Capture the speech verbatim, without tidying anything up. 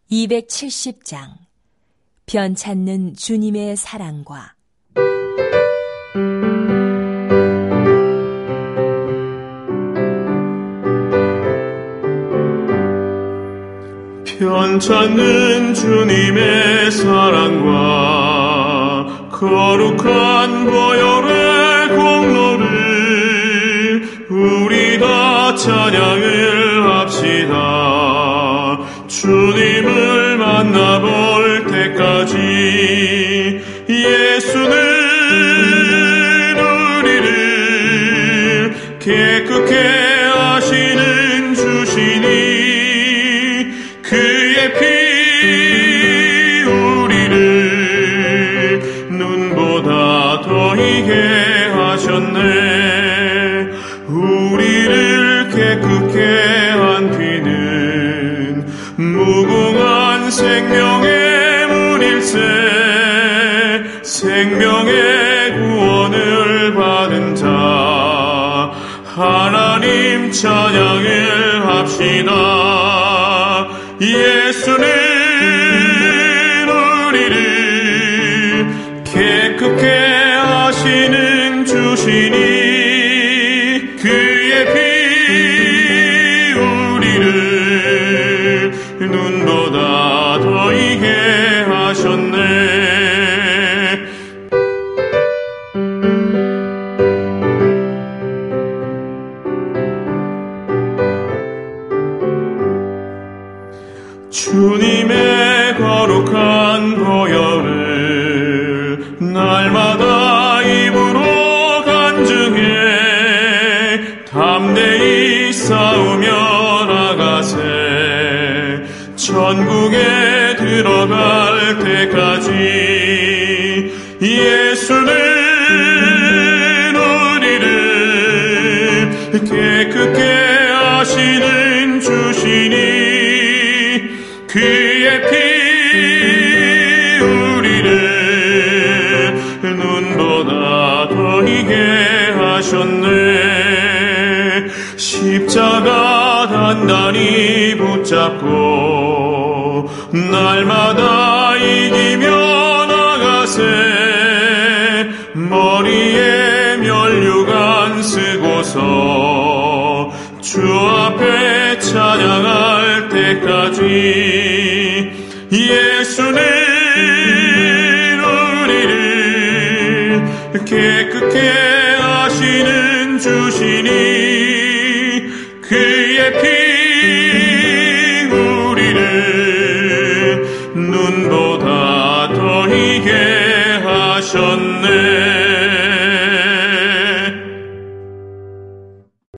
이백칠십 장 변찮는 주님의 사랑과 변찮는 주님의 사랑과 거룩한 보혈의 공로를 우리 다 찬양을 합시다. 주님을 만나볼 때까지 예수는 우리를 깨끗게 하시는 주시니 그의 피 우리를 눈보다 더 희게 하셨네. 우리를 깨끗게 한 피는 무궁한 생명의 문일세. 생명의 구원을 받은 자 하나님 찬양을 합시다. 예수는 우리를 깨끗게 하시는 주시니 그의 피 우리를 눈보다 더 희게 하셨네. 주님의 거룩한 보혈을 날마다 입으로 간증해 담대히 싸우며 나가세. 천국에 들어갈 때까지 예수는 우리를 깨끗게 하시는 주시니 그의 피 우리를 눈보다 더 희게 하셨네. 십자가 단단히 붙잡고 날마다 이기며 나가세. 머리에 면류관 쓰고서 주 앞에 찬양할 때까지 예수는 우리를 깨끗게 하시는 주시니 그의 피 우리를 눈보다 더 희게 하셨네.